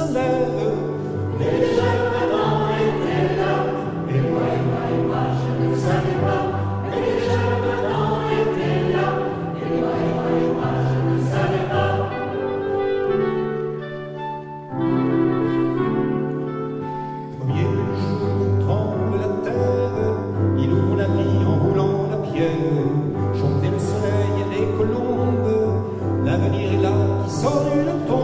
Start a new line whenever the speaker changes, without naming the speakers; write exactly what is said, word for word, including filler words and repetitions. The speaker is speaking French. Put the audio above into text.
se lève.
Et déjà Adam était là, et moi, et moi, et moi, je ne savais pas. Et déjà Adam était là, et moi, et moi, et moi, je ne savais pas.
Premier jour tremble la terre, il ouvre la vie en roulant la pierre. Chanter le soleil et les colombes, l'avenir est là qui sort d'une tombe.